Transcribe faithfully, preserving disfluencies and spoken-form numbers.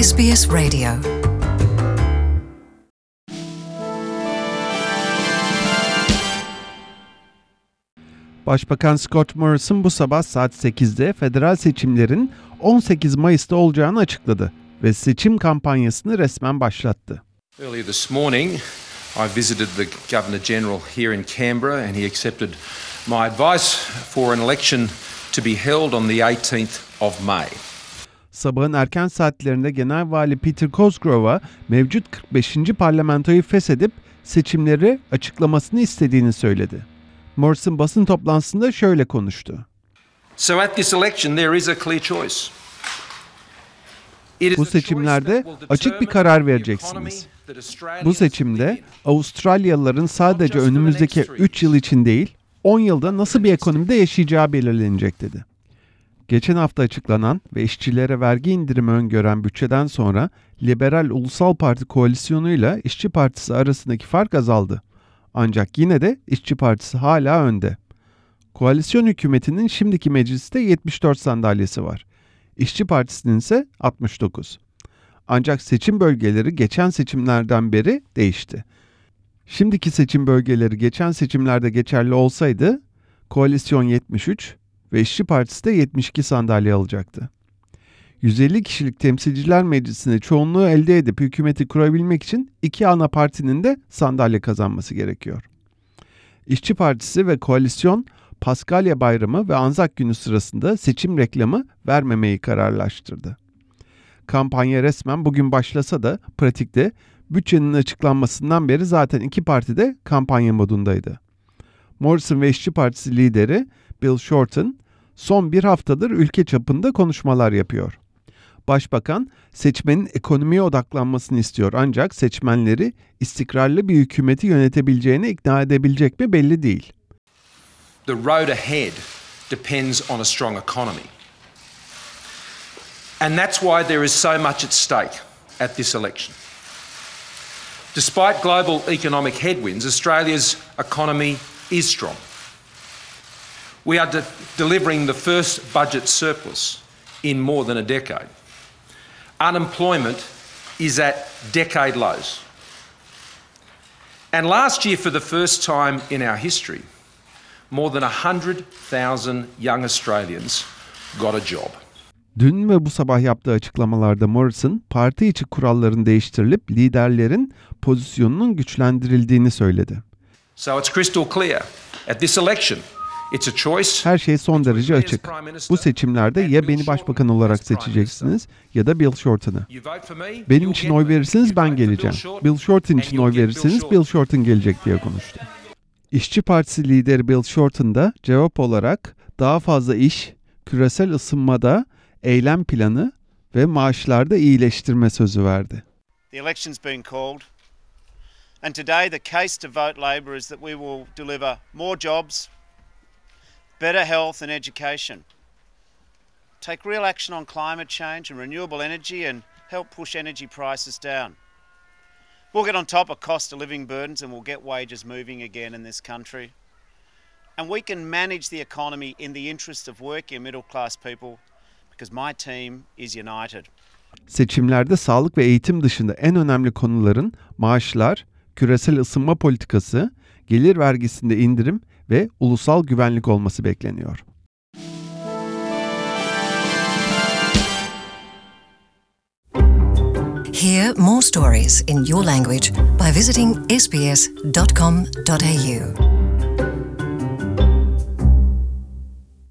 S B S Radio. Başbakan Scott Morrison bu sabah saat sekizde federal seçimlerin on sekiz Mayıs'ta olacağını açıkladı ve seçim kampanyasını resmen başlattı. Earlier this morning, I visited the Governor General here in Canberra and he accepted my advice for an election to be held on the eighteenth of May. Sabahın erken saatlerinde Genel Vali Peter Cosgrove'a mevcut kırk beşinci parlamentoyu feshedip seçimleri açıklamasını istediğini söyledi. Morrison basın toplantısında şöyle konuştu. So at this election there is a clear choice. Bu seçimlerde açık bir karar vereceksiniz. Bu seçimde Avustralyalıların sadece önümüzdeki üç yıl için değil, on yılda nasıl bir ekonomide yaşayacağı belirlenecek dedi. Geçen hafta açıklanan ve işçilere vergi indirimi öngören bütçeden sonra Liberal Ulusal Parti koalisyonuyla İşçi Partisi arasındaki fark azaldı. Ancak yine de İşçi Partisi hala önde. Koalisyon hükümetinin şimdiki mecliste yetmiş dört sandalyesi var. İşçi Partisi'nin ise altmış dokuz. Ancak seçim bölgeleri geçen seçimlerden beri değişti. Şimdiki seçim bölgeleri geçen seçimlerde geçerli olsaydı koalisyon yetmiş üç ve İşçi Partisi de yetmiş iki sandalye alacaktı. yüz elli kişilik Temsilciler Meclisi'ne çoğunluğu elde edip hükümeti kurabilmek için iki ana partinin de sandalye kazanması gerekiyor. İşçi Partisi ve koalisyon Paskalya Bayramı ve Anzak Günü sırasında seçim reklamı vermemeyi kararlaştırdı. Kampanya resmen bugün başlasa da pratikte bütçenin açıklanmasından beri zaten iki parti de kampanya modundaydı. Morrison ve İşçi Partisi lideri Bill Shorten son bir haftadır ülke çapında konuşmalar yapıyor. Başbakan seçmenin ekonomiye odaklanmasını istiyor ancak seçmenleri istikrarlı bir hükümeti yönetebileceğine ikna edebilecek mi belli değil. The road ahead depends on a strong economy. And that's why there is so much at stake at this election. Despite global economic headwinds, Australia's economy is strong. We are de- delivering the first budget surplus in more than a decade. Unemployment is at decade lows. And last year, for the first time in our history, more than one hundred thousand young Australians got a job. Dün ve bu sabah yaptığı açıklamalarda Morrison, parti içi kuralların değiştirilip liderlerin pozisyonunun güçlendirildiğini söyledi. So it's crystal clear. At this election, it's a choice. Her şey son derece açık. Bu seçimlerde ya beni başbakan olarak seçeceksiniz ya da Bill Shorten'ı. Benim için oy verirseniz ben geleceğim. Bill Shorten için oy verirseniz Bill Shorten gelecek diye konuştu. İşçi Partisi lideri Bill Shorten da cevap olarak daha fazla iş, küresel ısınmada eylem planı ve maaşlarda iyileştirme sözü verdi. The election's been called. And today the case to vote Labor is that we will deliver more jobs, better health and education, take real action on climate change and renewable energy and help push energy prices down. We'll get on top of cost of living burdens and we'll get wages moving again in this country. And we can manage the economy in the interest of working and middle class people because my team is united. Seçimlerde sağlık ve eğitim dışında en önemli konuların maaşlar, küresel ısınma politikası, gelir vergisinde indirim ve ulusal güvenlik olması bekleniyor. Hear more stories in your language by visiting s b s dot com dot a u.